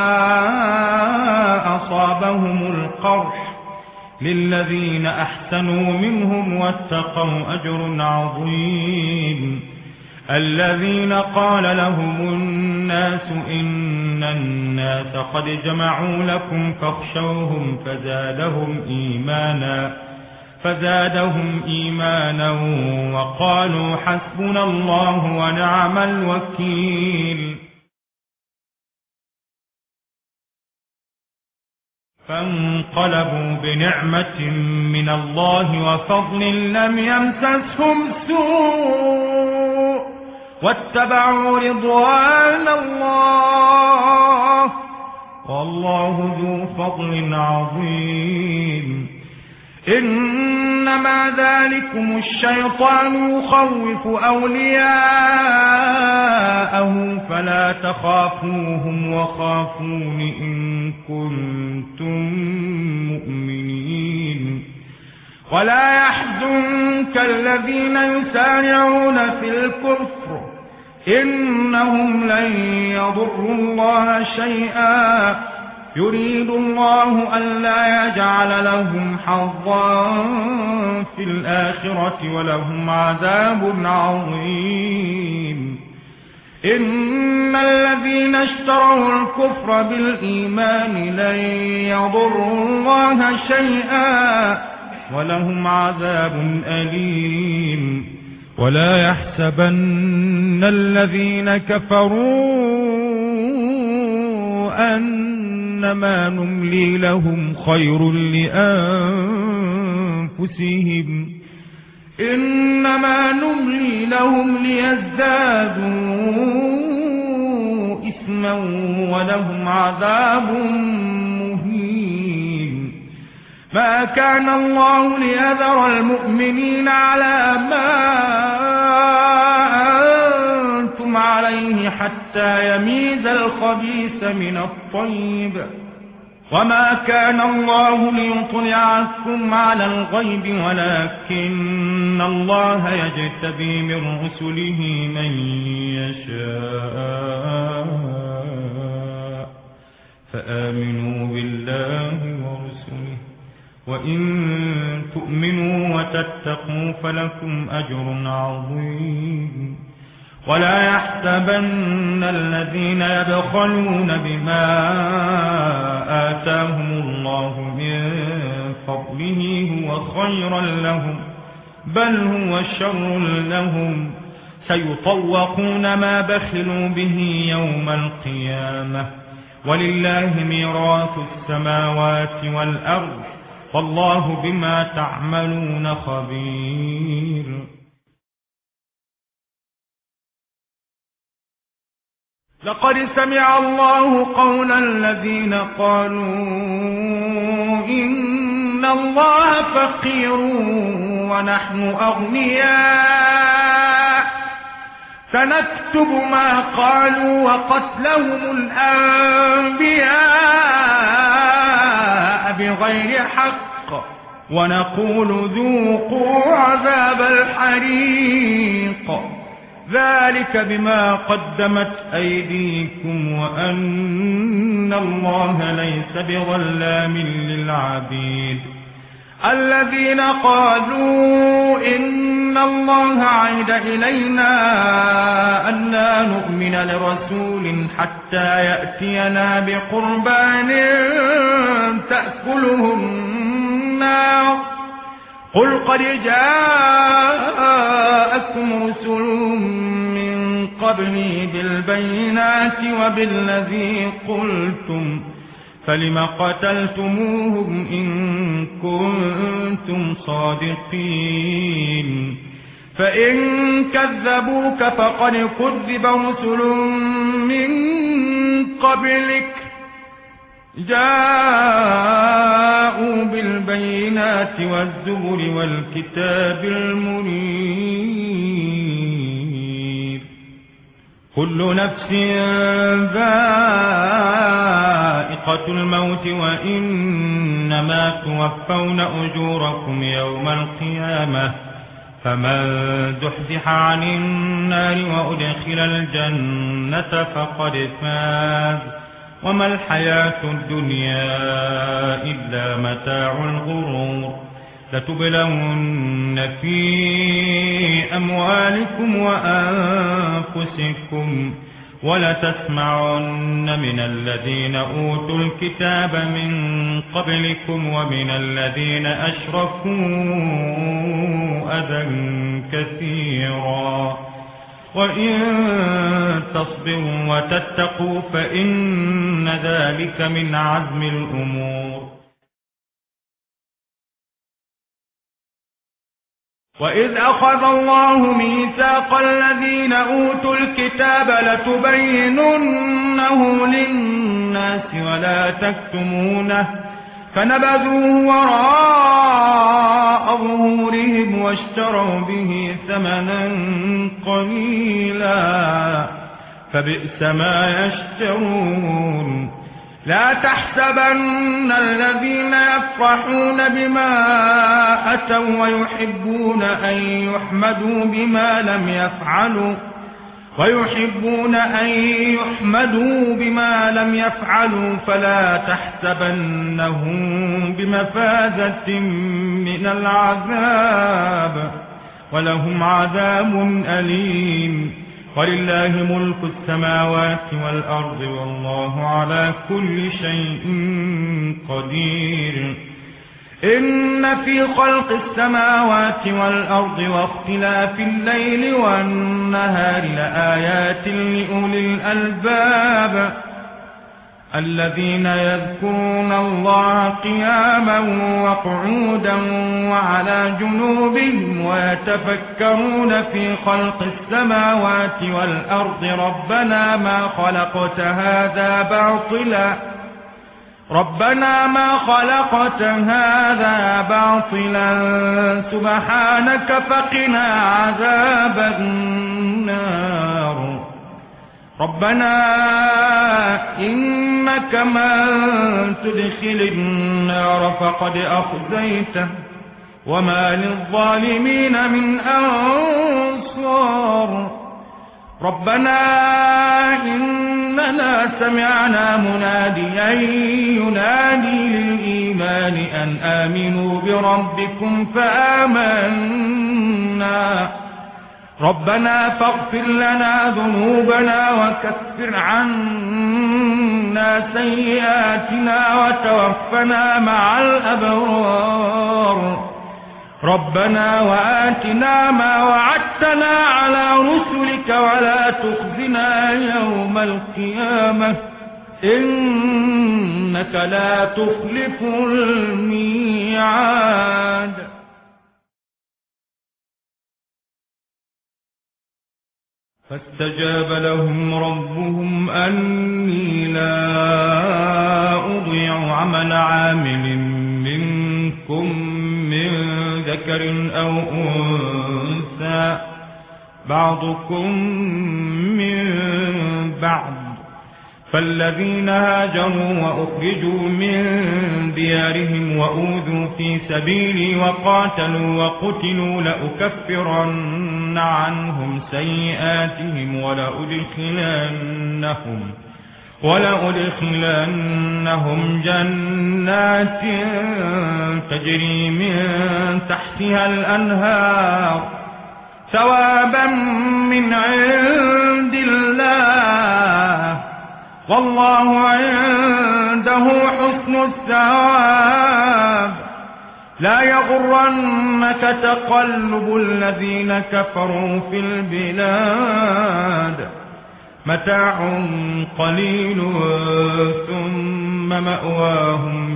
أصابهم القرح للذين أحسنوا منهم واتقوا أجر عظيم الذين قال لهم الناس إن الناس قد جمعوا لكم فاخشوهم فزادهم إيمانا وقالوا حسبنا الله ونعم الوكيل فانقلبوا بنعمة من الله وفضل لم يمسسهم سوء واتبعوا رضوان الله والله ذو فضل عظيم إنما ذلكم الشيطان يخوف أولياءه فلا تخافوهم وخافون إن كنتم مؤمنين ولا يحزنك الذين يسارعون في الكفر إنهم لن يضروا الله شيئا يريد الله ألا يجعل لهم حظا في الآخرة ولهم عذاب عظيم إن الذين اشتروا الكفر بالإيمان لن يضروا الله شيئا ولهم عذاب أليم ولا يحسبن الذين كفروا أنما نملي لهم خير لأنفسهم إنما نملي لهم ليزدادوا إثما ولهم عذاب مهين ما كان الله ليذر المؤمنين على ما أنتم عليه حتى يميز الخبيث من الطيب وما كان الله ليطلعكم على الغيب ولكن الله يجتبي من رسله من يشاء فآمنوا بالله ورسله وإن تؤمنوا وتتقوا فلكم أجر عظيم ولا يحسبن الذين يبخلون بما آتاهم الله من فضله هو خيرا لهم بل هو شر لهم سيطوقون ما بخلوا به يوم القيامة ولله ميراث السماوات والأرض والله بما تعملون خبير لقد سمع الله قول الذين قالوا إن الله فقير ونحن أغنياء سنكتب ما قالوا وقتلهم الأنبياء بغير حق ونقول ذوقوا عذاب الحريق ذلك بما قدمت أيديكم وأن الله ليس بظلام للعبيد الذين قالوا إن إن الله عهد إلينا ألا نؤمن لرسول حتى يأتينا بقربان تأكله النار قل قد جاءكم رسل من قبلي بالبينات وبالذي قلتم فلم قتلتموهم إن كنتم صادقين فإن كذبوك فقد كذب رسل من قبلك جاءوا بالبينات والزبر والكتاب المنير كل نفس ذائقة الموت وإنما توفون أجوركم يوم القيامة فمن زحزح عن النار وأدخل الجنة فقد فاز وما الحياة الدنيا إلا متاع الغرور لتبلون في أموالكم وأنفسكم ولتسمعن من الذين أوتوا الكتاب من قبلكم ومن الذين أشركوا أذى كثيرا وإن تصبروا وتتقوا فإن ذلك من عزم الأمور وإذ أخذ الله ميثاق الذين أوتوا الكتاب لتبيننه للناس ولا تكتمونه فنبذوه وراء ظهورهم واشتروا به ثمنا قليلا فبئس ما يشترون لا تحسبن الذين يفرحون بما أتوا ويحبون أن يحمدوا بما لم يفعلوا فلا تحسبنهم بمفازة من العذاب ولهم عذاب أليم ولله ملك السماوات والأرض والله على كل شيء قدير إن في خلق السماوات والأرض واختلاف الليل والنهار لآيات لأولي الألباب الذين يذكرون الله قياما وقعودا وعلى جنوبهم ويتفكرون في خلق السماوات والأرض ربنا ما خلقت هذا باطلا سبحانك فقنا عذاب النار ربنا إنك من تدخل النار فقد أخزيته وما للظالمين من أنصار ربنا إننا سمعنا مناديا ينادي للإيمان أن آمنوا بربكم فآمنا ربنا فاغفر لنا ذنوبنا وكفر عنا سيئاتنا وتوفنا مع الأبرار ربنا وآتنا ما وعدتنا على رسلك ولا تخزنا يوم القيامة إنك لا تخلف الميعاد فاستجاب لهم ربهم أني لا أضيع عمل عامل منكم من ذكر أو أنثى بعضكم من بعض فالذين هاجروا وأخرجوا من ديارهم وأوذوا في سبيلي وقاتلوا وقتلوا لأكفرن عنهم سيئاتهم ولأدخلنهم جنات تجري من تحتها الأنهار ثوابا من عند الله والله عنده حسن الثواب لا يغرنك تقلب الذين كفروا في البلاد متاع قليل ثم مأواهم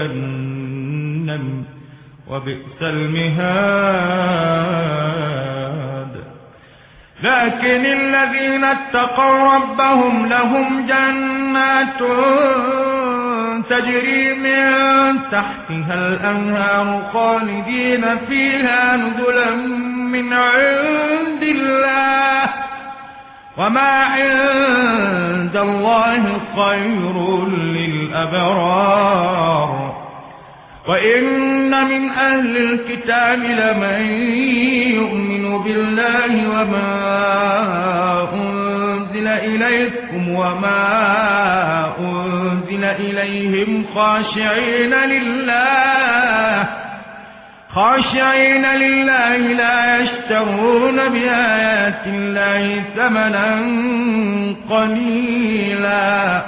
جهنم وبئس المهاد لكن الذين اتقوا ربهم لهم جنات تجري من تحتها الأنهار خالدين فيها نزلا من عند الله وما عند الله خير للأبرار وإن من أهل الكتاب لمن يؤمن بالله وما أنزل إليكم وما أنزل إليهم خاشعين لله لا يشترون بآيات الله ثمنا قليلا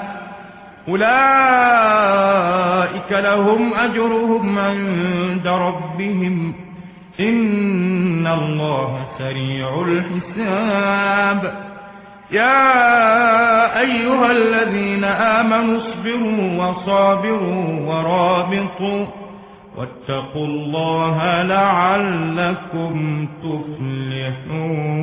أولئك لهم أجرهم عند ربهم إن الله سريع الحساب يا أيها الذين آمنوا اصبروا وصابروا ورابطوا واتقوا الله لعلكم تفلحون